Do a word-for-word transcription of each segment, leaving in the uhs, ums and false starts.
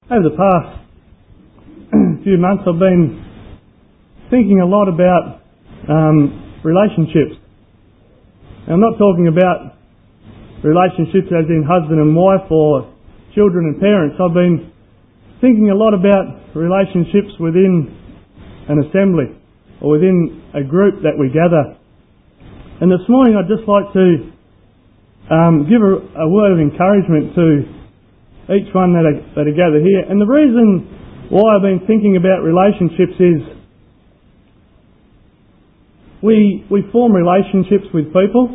Over the past few months I've been thinking a lot about um, relationships. Now, I'm not talking about relationships as in husband and wife or children and parents. I've been thinking a lot about relationships within an assembly or within a group that we gather. And this morning I'd just like to um, give a, a word of encouragement to each one that are, that are gathered here. And the reason why I've been thinking about relationships is we we form relationships with people.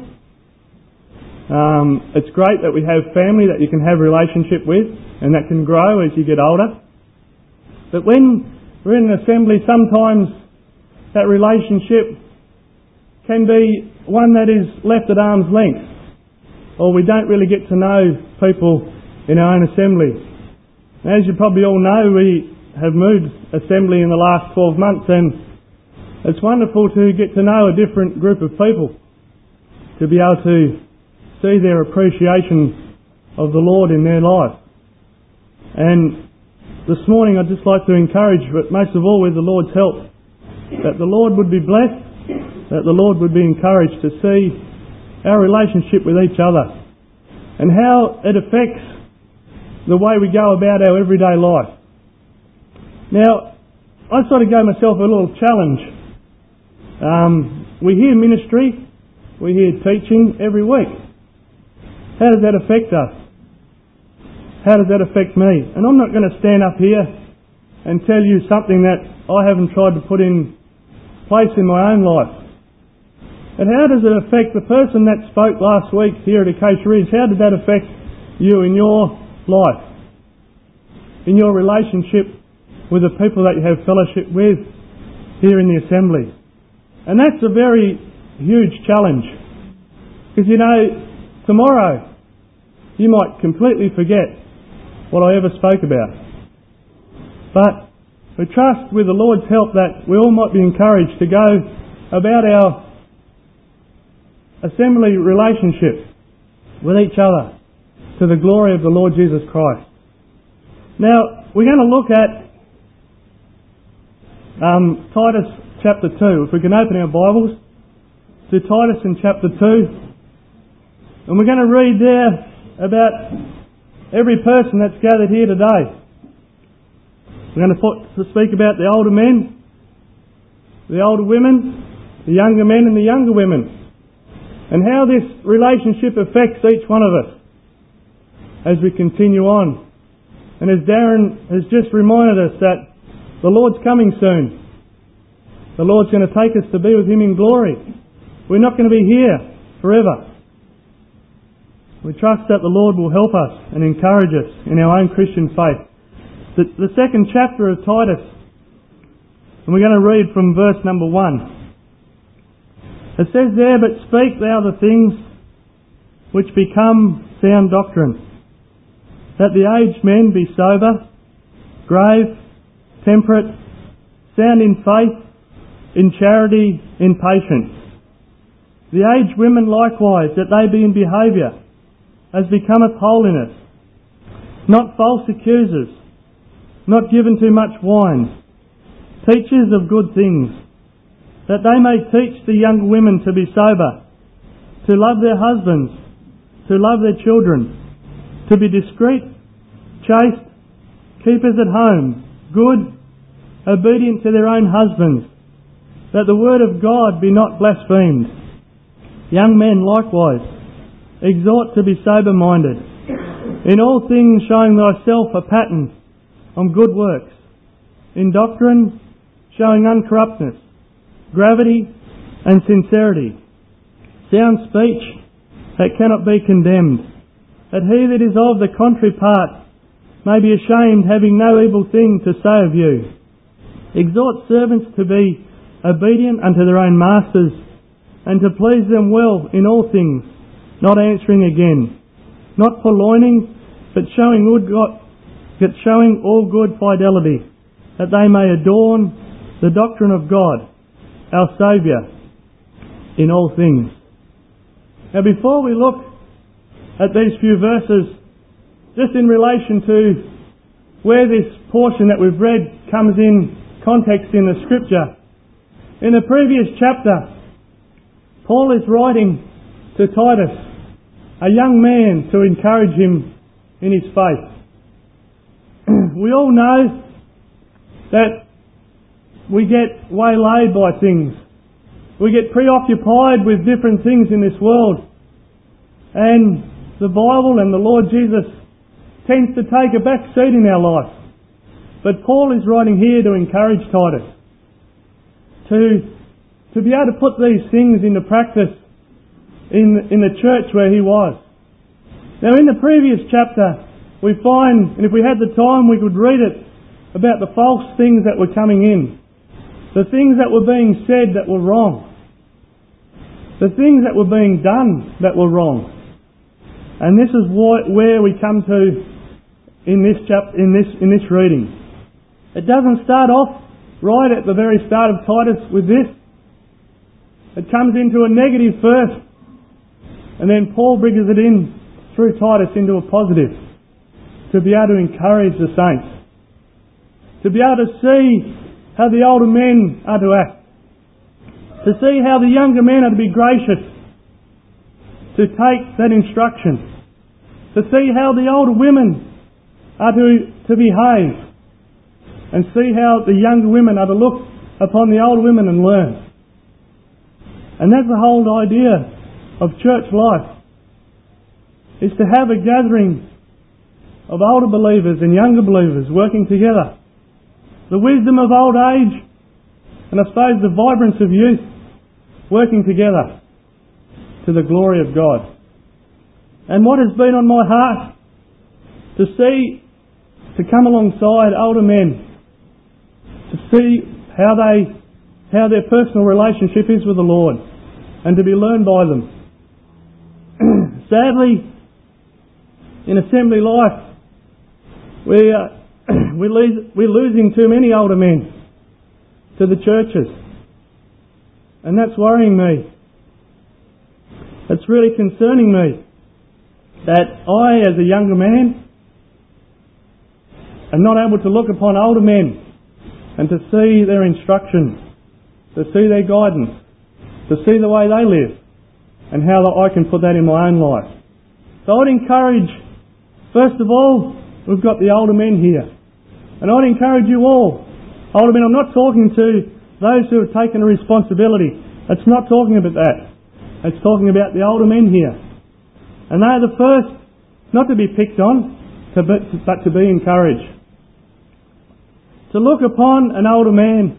Um, it's great that we have family that you can have a relationship with and that can grow as you get older. But when we're in an assembly, sometimes that relationship can be one that is left at arm's length, or we don't really get to know people in our own assembly. As you probably all know, we have moved assembly in the last twelve months, and it's wonderful to get to know a different group of people, to be able to see their appreciation of the Lord in their life. And this morning I'd just like to encourage, but most of all with the Lord's help, that the Lord would be blessed, that the Lord would be encouraged to see our relationship with each other and how it affects the way we go about our everyday life. Now, I sort of gave myself a little challenge. Um, we hear ministry, we hear teaching every week. How does that affect us? How does that affect me? And I'm not going to stand up here and tell you something that I haven't tried to put in place in my own life. And how does it affect the person that spoke last week here at Acacia Ridge? How did that affect you in your life, in your relationship with the people that you have fellowship with here in the assembly? And that's a very huge challenge, because you know, tomorrow you might completely forget what I ever spoke about. But we trust with the Lord's help that we all might be encouraged to go about our assembly relationship with each other to the glory of the Lord Jesus Christ. Now, we're going to look at um, Titus chapter two. If we can open our Bibles to Titus in chapter two. And we're going to read there about every person that's gathered here today. We're going to, put, to speak about the older men, the older women, the younger men and the younger women, and how this relationship affects each one of us as we continue on. And as Darren has just reminded us that the Lord's coming soon. The Lord's going to take us to be with Him in glory. We're not going to be here forever. We trust that the Lord will help us and encourage us in our own Christian faith. The, the second chapter of Titus, and we're going to read from verse number one. It says there, "But speak thou the things which become sound doctrine, that the aged men be sober, grave, temperate, sound in faith, in charity, in patience. The aged women likewise, that they be in behaviour, as becometh holiness, not false accusers, not given to much wine, teachers of good things, that they may teach the young women to be sober, to love their husbands, to love their children, to be discreet, chaste, keepers at home, good, obedient to their own husbands, that the word of God be not blasphemed. Young men likewise, exhort to be sober-minded, in all things showing thyself a pattern on good works, in doctrine showing uncorruptness, gravity and sincerity, sound speech that cannot be condemned, that he that is of the contrary part may be ashamed, having no evil thing to say of you. Exhort servants to be obedient unto their own masters, and to please them well in all things, not answering again, not purloining, but showing good God, but showing all good fidelity, that they may adorn the doctrine of God, our Saviour, in all things." Now, before we look at these few verses, just in relation to where this portion that we've read comes in context in the Scripture. In the previous chapter, Paul is writing to Titus, a young man, to encourage him in his faith. We all know that we get waylaid by things. We get preoccupied with different things in this world. And the Bible and the Lord Jesus tends to take a back seat in our life. But Paul is writing here to encourage Titus to, to be able to put these things into practice in, in the church where he was. Now in the previous chapter we find, and if we had the time we could read it, about the false things that were coming in. The things that were being said that were wrong. The things that were being done that were wrong. And this is what, where we come to in this chap, in this in this reading. It doesn't start off right at the very start of Titus with this. It comes into a negative first, and then Paul brings it in through Titus into a positive, to be able to encourage the saints, to be able to see how the older men are to act, to see how the younger men are to be gracious, to take that instruction, to see how the older women are to, to behave, and see how the younger women are to look upon the older women and learn. And that's the whole idea of church life, is to have a gathering of older believers and younger believers working together. The wisdom of old age, and I suppose the vibrance of youth, working together to the glory of God. And what has been on my heart, to see, to come alongside older men, to see how they, how their personal relationship is with the Lord, and to be learned by them. Sadly, in assembly life, we uh, we lose, we're losing too many older men to the churches, and that's worrying me. It's really concerning me that I, as a younger man, am not able to look upon older men and to see their instruction, to see their guidance, to see the way they live, and how I can put that in my own life. So I'd encourage, first of all, we've got the older men here. And I'd encourage you all, older men, I'm not talking to those who have taken a responsibility. It's not talking about that. It's talking about the older men here. And they are the first, not to be picked on, to be, but to be encouraged. To look upon an older man,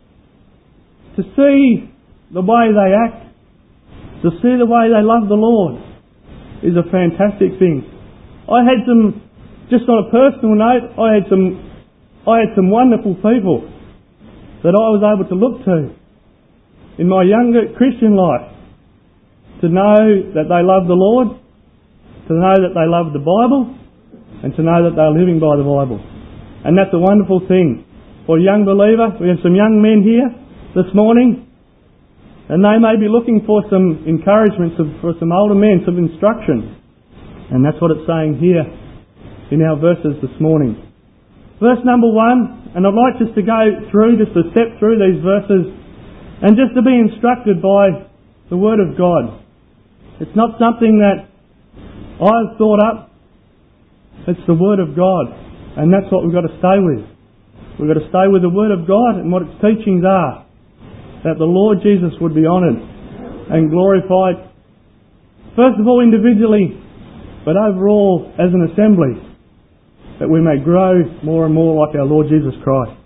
to see the way they act, to see the way they love the Lord, is a fantastic thing. I had some, just on a personal note, I had some I had some wonderful people that I was able to look to in my younger Christian life, to know that they love the Lord, to know that they love the Bible, and to know that they're living by the Bible. And that's a wonderful thing. For a young believer, we have some young men here this morning, and they may be looking for some encouragement, for some older men, some instruction. And that's what it's saying here in our verses this morning. Verse number one, and I'd like just to go through, just to step through these verses, and just to be instructed by the Word of God. It's not something that I've thought up, it's the Word of God, and that's what we've got to stay with. We've got to stay with the Word of God and what its teachings are, that the Lord Jesus would be honoured and glorified, first of all individually, but overall as an assembly, that we may grow more and more like our Lord Jesus Christ.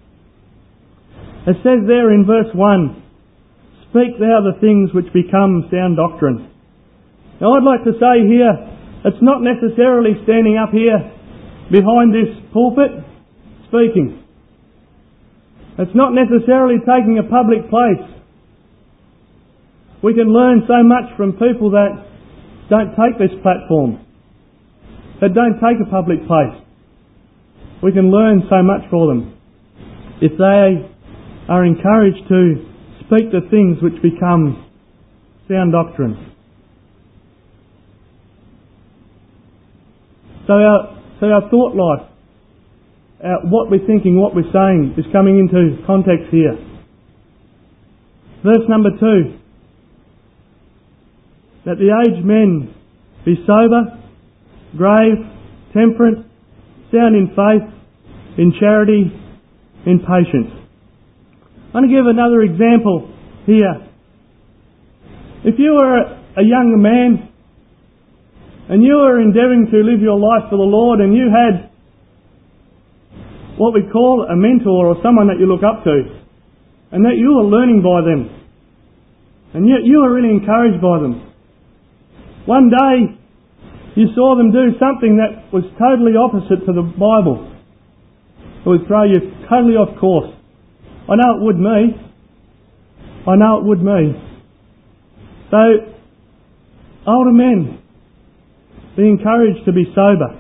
It says there in verse one, "Speak thou the things which become sound doctrine." Now I'd like to say here, it's not necessarily standing up here behind this pulpit speaking. It's not necessarily taking a public place. We can learn so much from people that don't take this platform, that don't take a public place. We can learn so much for them if they are encouraged to speak the things which become sound doctrine. So our, so our thought life, uh, what we're thinking, what we're saying is coming into context here. Verse number two. That the aged men be sober, grave, temperate, sound in faith, in charity, in patience. I'm going to give another example here. If you were a young man and you were endeavouring to live your life for the Lord and you had what we call a mentor or someone that you look up to and that you were learning by them and yet you were really encouraged by them. One day you saw them do something that was totally opposite to the Bible. It would throw you totally off course. I know it would me. I know it would me. So, older men, be encouraged to be sober.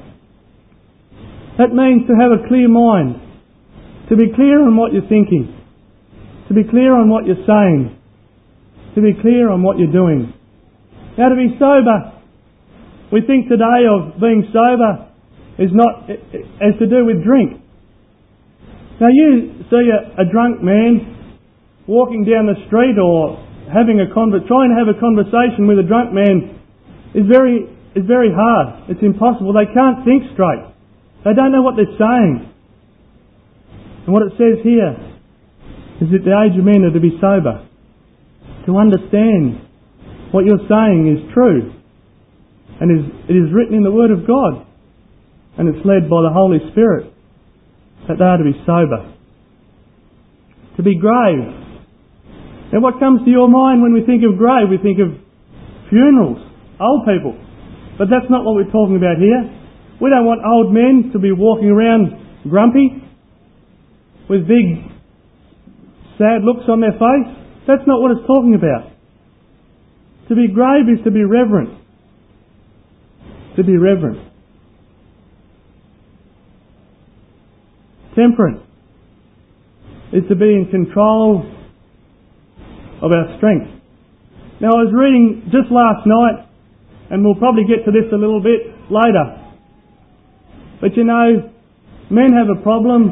That means to have a clear mind, to be clear on what you're thinking, to be clear on what you're saying, to be clear on what you're doing. Now, to be sober, we think today of being sober is not as to do with drink. Now, you see a, a drunk man walking down the street or having a conver- trying to have a conversation with a drunk man is very is very hard. It's impossible. They can't think straight. They don't know what they're saying. And what it says here is that the aged men are to be sober, to understand what you're saying is true, and is, it is written in the Word of God, and it's led by the Holy Spirit, that they are to be sober. To be grave. Now what comes to your mind when we think of grave? We think of funerals, old people. But that's not what we're talking about here. We don't want old men to be walking around grumpy, with big, sad looks on their face. That's not what it's talking about. To be grave is to be reverent. To be reverent. Temperate is to be in control of our strength. Now, I was reading just last night, and we'll probably get to this a little bit later. But you know, men have a problem.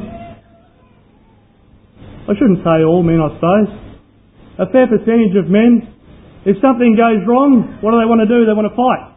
I shouldn't say all men, I suppose. A fair percentage of men, if something goes wrong, what do they want to do? They want to fight.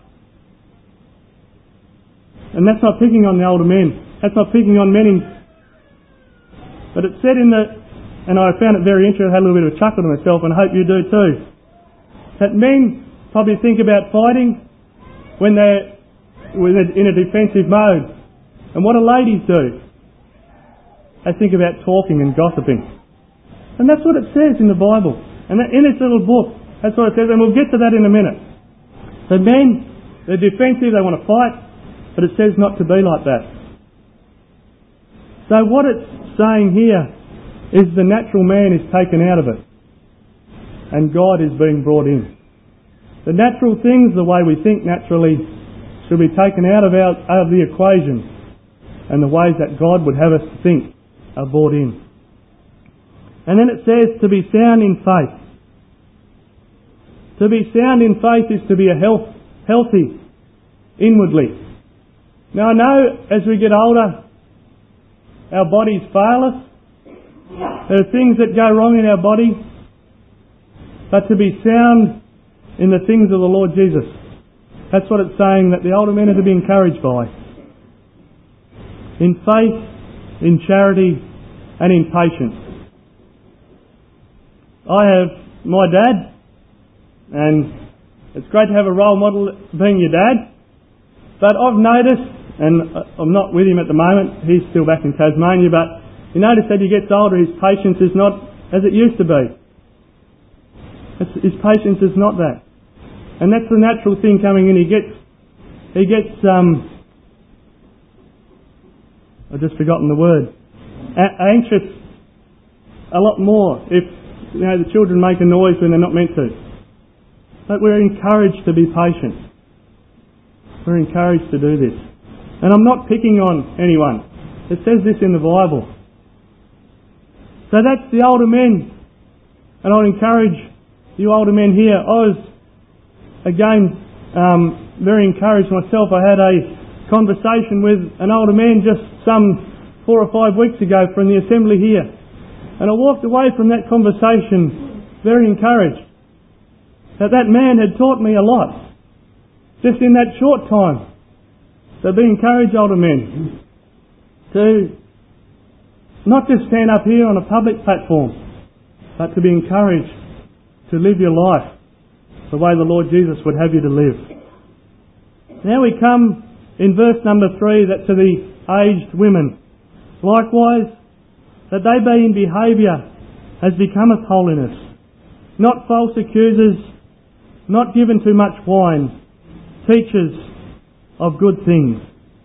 And that's not picking on the older men. That's not picking on men in... But it said in the... And I found it very interesting. I had a little bit of a chuckle to myself, and I hope you do too. That men probably think about fighting when they're, when they're in a defensive mode. And what do ladies do? They think about talking and gossiping. And that's what it says in the Bible. And in this little book, that's what it says, and we'll get to that in a minute. So men, they're defensive, they want to fight, but it says not to be like that. So what it's saying here is the natural man is taken out of it, and God is being brought in. The natural things, the way we think naturally, should be taken out of, our, out of the equation, and the ways that God would have us to think are brought in. And then it says to be sound in faith. To be sound in faith is to be a health, healthy inwardly. Now I know as we get older, our bodies fail us. There are things that go wrong in our body. But to be sound in the things of the Lord Jesus. That's what it's saying, that the older men are to be encouraged by. In faith, in charity, and in patience. I have my dad, and it's great to have a role model being your dad. But I've noticed, and I'm not with him at the moment, he's still back in Tasmania, but you notice that he gets older, his patience is not as it used to be. It's, his patience is not that. And that's the natural thing coming in. He gets, he gets, um, I've just forgotten the word, a- anxious a lot more if, you know, the children make a noise when they're not meant to. But we're encouraged to be patient. We're encouraged to do this. And I'm not picking on anyone. It says this in the Bible. So that's the older men. And I'll encourage you older men here. I was, again, um, very encouraged myself. I had a conversation with an older man just some four or five weeks ago from the assembly here. And I walked away from that conversation very encouraged that that man had taught me a lot just in that short time. So be encouraged, older men, to not just stand up here on a public platform, but to be encouraged to live your life the way the Lord Jesus would have you to live. Now we come in verse number three, that to the aged women, likewise, that they be in behaviour as becometh holiness, not false accusers, not given to much wine, teachers of good things.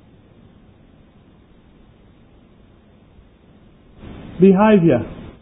Behaviour.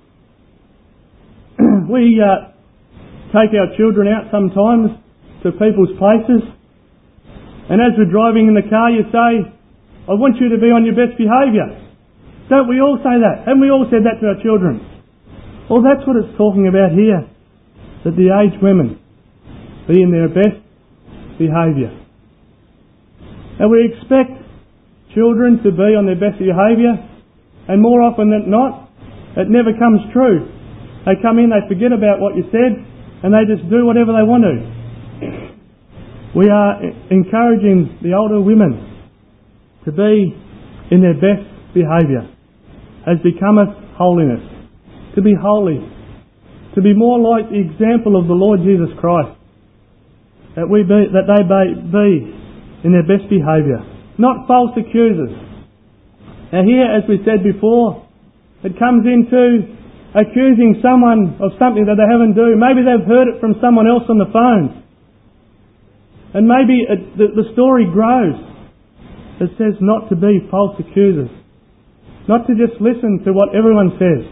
we uh, take our children out sometimes to people's places, and as we're driving in the car you say, I want you to be on your best behaviour. Don't we all say that? Haven't we all said that to our children? Well, that's what it's talking about here, that the aged women be in their best behaviour. And we expect children to be on their best behaviour, and more often than not, it never comes true. They come in, they forget about what you said, and they just do whatever they want to. We are encouraging the older women to be in their best behaviour, as becometh holiness, to be holy, to be more like the example of the Lord Jesus Christ, that we be, that they be in their best behaviour, not false accusers. Now here, as we said before, it comes into accusing someone of something that they haven't done. Maybe they've heard it from someone else on the phone. And maybe it, the, the story grows. It says not to be false accusers. Not to just listen to what everyone says.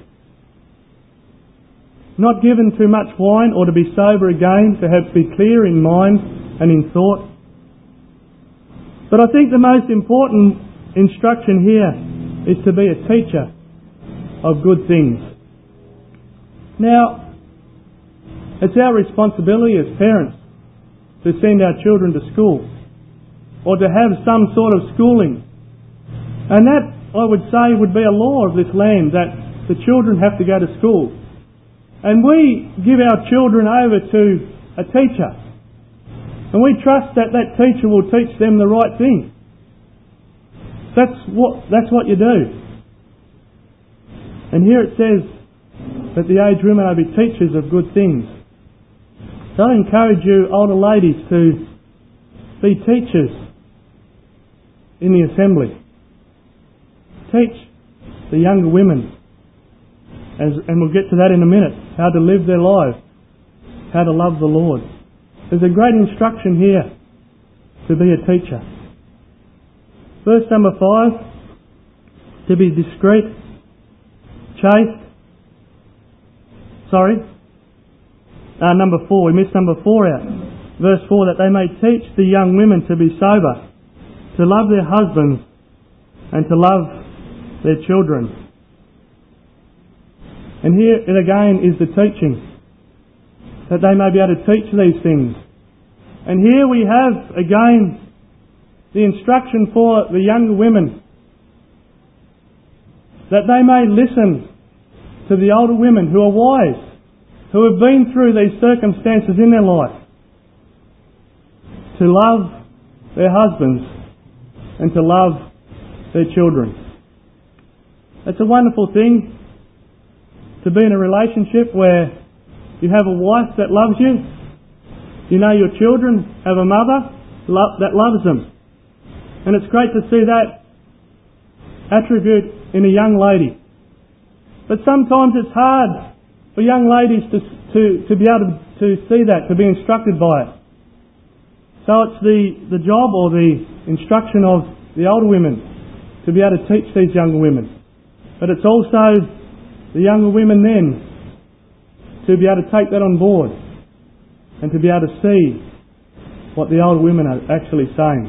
Not given too much wine, or to be sober again, to have be clear in mind and in thought. But I think the most important instruction here is to be a teacher of good things. Now, it's our responsibility as parents to send our children to school, or to have some sort of schooling. And that, I would say, would be a law of this land, that the children have to go to school. And we give our children over to a teacher, and we trust that that teacher will teach them the right thing. That's what, that's what you do. And here it says that the aged women are to be teachers of good things. So I encourage you, older ladies, to be teachers in the assembly. Teach the younger women, as, and we'll get to that in a minute, how to live their lives, how to love the Lord. There's a great instruction here to be a teacher. Verse number five, to be discreet, chaste, sorry, Uh, number four, we missed number four out. Verse four, that they may teach the young women to be sober, to love their husbands, and to love their children. And here it again is the teaching, that they may be able to teach these things. And here we have again the instruction for the younger women, that they may listen to the older women who are wise, who have been through these circumstances in their life, to love their husbands and to love their children. It's a wonderful thing to be in a relationship where you have a wife that loves you, you know your children have a mother that loves them. And it's great to see that attribute in a young lady. But sometimes it's hard for young ladies to, to, to be able to, to see that, to be instructed by it. So it's the, the job or the instruction of the older women to be able to teach these younger women. But it's also the younger women then to be able to take that on board and to be able to see what the older women are actually saying.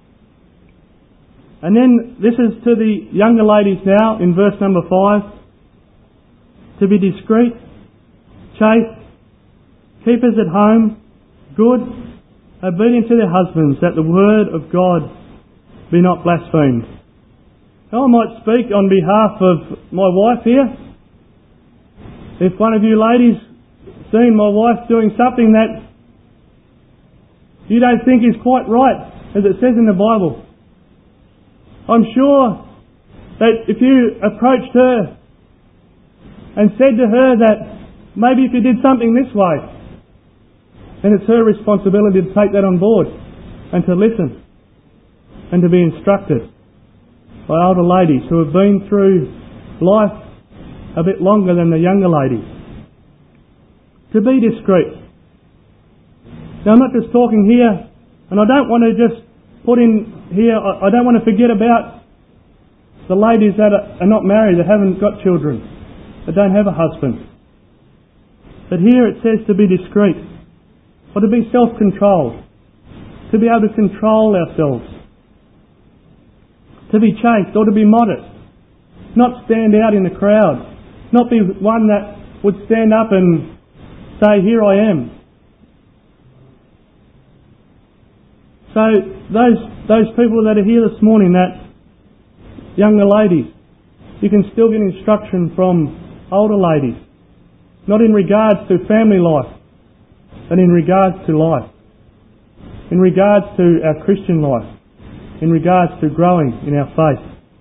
And then this is to the younger ladies now in verse number five, to be discreet, chaste, keepers at home, good, obedient to their husbands, that the word of God be not blasphemed. Now, I might speak on behalf of my wife here. If one of you ladies seen my wife doing something that you don't think is quite right, as it says in the Bible, I'm sure that if you approached her and said to her that maybe if you did something this way, then it's her responsibility to take that on board and to listen and to be instructed by older ladies who have been through life a bit longer than the younger ladies. To be discreet. Now, I'm not just talking here, and I don't want to just put in here, I don't want to forget about the ladies that are not married, that haven't got children, that don't have a husband. But here it says to be discreet, or to be self-controlled, to be able to control ourselves, to be chaste or to be modest, not stand out in the crowd, not be one that would stand up and say, here I am. So those those people that are here this morning, that younger ladies, you can still get instruction from older ladies, not in regards to family life, but in regards to life, in regards to our Christian life, in regards to growing in our faith.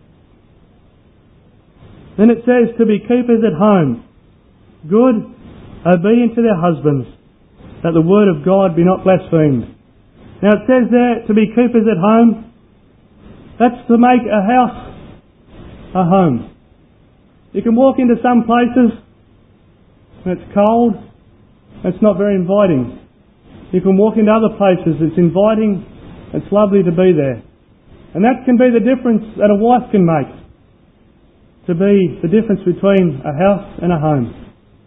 Then it says to be keepers at home, good, obedient to their husbands, that the word of God be not blasphemed. Now it says there to be keepers at home. That's to make a house a home. You can walk into some places and it's cold, it's not very inviting. You can walk into other places, it's inviting, it's lovely to be there. And that can be the difference that a wife can make, to be the difference between a house and a home.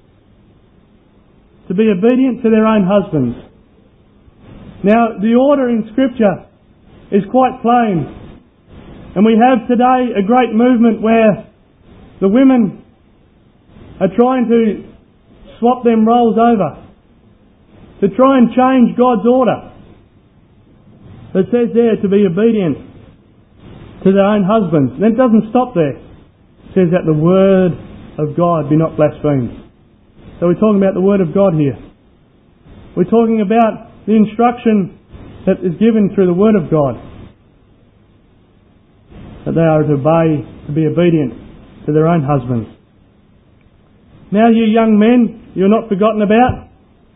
To be obedient to their own husbands. Now, the order in Scripture is quite plain. And we have today a great movement where the women are trying to swap them roles over, to try and change God's order. It says there to be obedient to their own husbands. And it doesn't stop there. It says that the word of God be not blasphemed. So we're talking about the word of God here. We're talking about the instruction that is given through the word of God, that they are to obey, to be obedient to their own husbands. Now you young men, you're not forgotten about.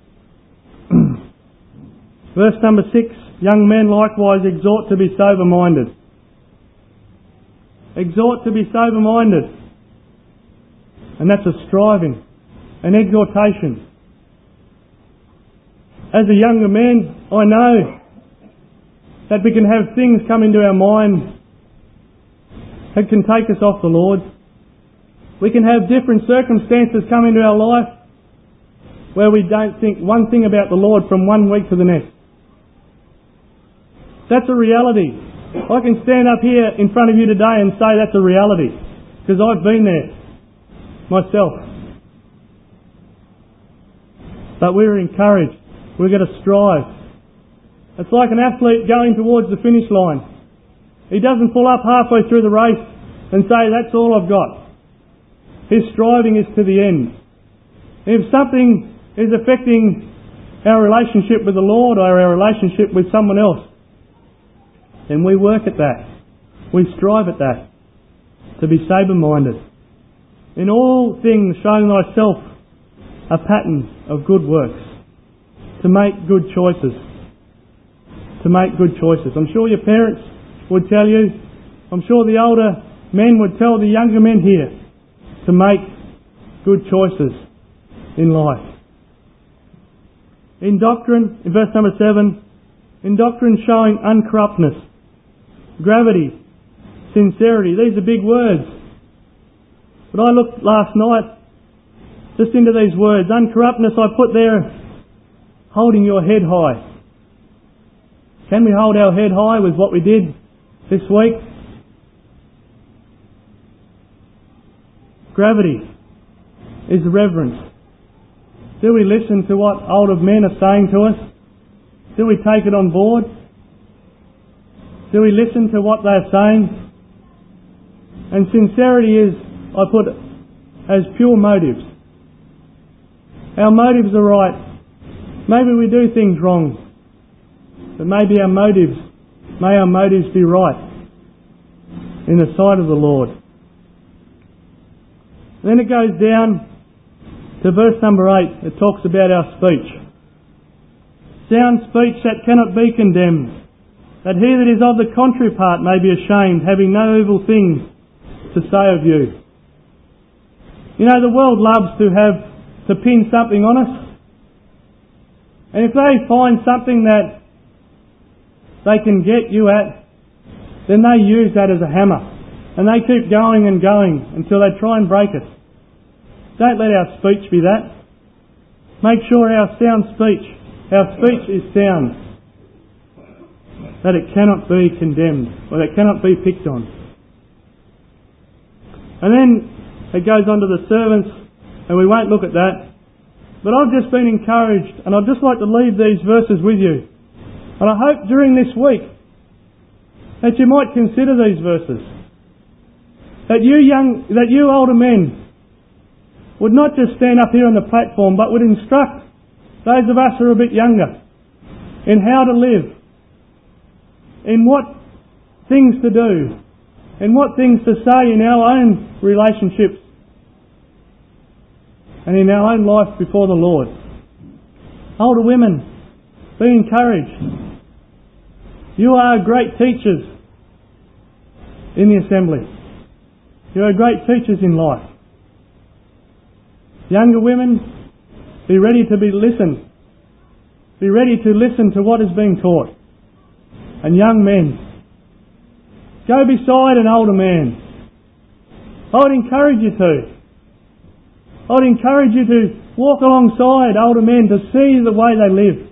Verse number six, young men likewise exhort to be sober-minded. Exhort to be sober-minded. And that's a striving, an exhortation. As a younger man, I know that we can have things come into our mind that can take us off the Lord. We can have different circumstances come into our life where we don't think one thing about the Lord from one week to the next. That's a reality. I can stand up here in front of you today and say that's a reality, because I've been there myself. But we're encouraged. We've got to strive. It's like an athlete going towards the finish line. He doesn't pull up halfway through the race and say, that's all I've got. His striving is to the end. If something is affecting our relationship with the Lord or our relationship with someone else, then we work at that. We strive at that. To be sober-minded. In all things showing thyself a pattern of good works. To make good choices. To make good choices. I'm sure your parents would tell you, I'm sure the older men would tell the younger men here to make good choices in life. In doctrine, in verse number seven, in doctrine showing uncorruptness, gravity, sincerity. These are big words. But I looked last night just into these words. Uncorruptness I put there, holding your head high. Can we hold our head high with what we did this week? Gravity is reverence. Do we listen to what older men are saying to us? Do we take it on board? Do we listen to what they're saying? And sincerity is, I put, as pure motives. Our motives are right. Maybe we do things wrong, but maybe our motives, may our motives be right in the sight of the Lord. Then it goes down to verse number eight. It talks about our speech. Sound speech that cannot be condemned, that he that is of the contrary part may be ashamed, having no evil thing to say of you. You know, the world loves to have to pin something on us. And if they find something that they can get you at, then they use that as a hammer. And they keep going and going until they try and break it. Don't let our speech be that. Make sure our sound speech, our speech is sound. That it cannot be condemned, or that it cannot be picked on. And then it goes on to the servants, and we won't look at that. But I've just been encouraged, and I'd just like to leave these verses with you. And I hope during this week that you might consider these verses. That you young, that you older men would not just stand up here on the platform, but would instruct those of us who are a bit younger in how to live, in what things to do, in what things to say in our own relationships and in our own life before the Lord. Older women, be encouraged. You are great teachers in the assembly. You are great teachers in life. Younger women, be ready to be listened. Be ready to listen to what is being taught. And young men, go beside an older man. I would encourage you to. I would encourage you to walk alongside older men to see the way they live.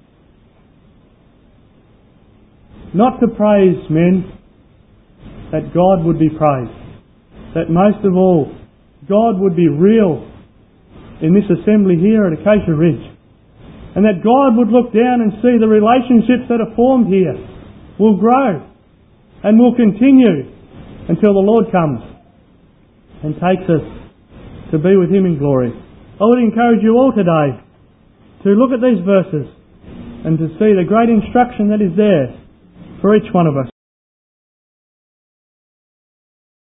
Not to praise men, that God would be praised. That most of all, God would be real in this assembly here at Acacia Ridge. And that God would look down and see the relationships that are formed here will grow and will continue until the Lord comes and takes us to be with Him in glory. I would encourage you all today to look at these verses and to see the great instruction that is there for each one of us.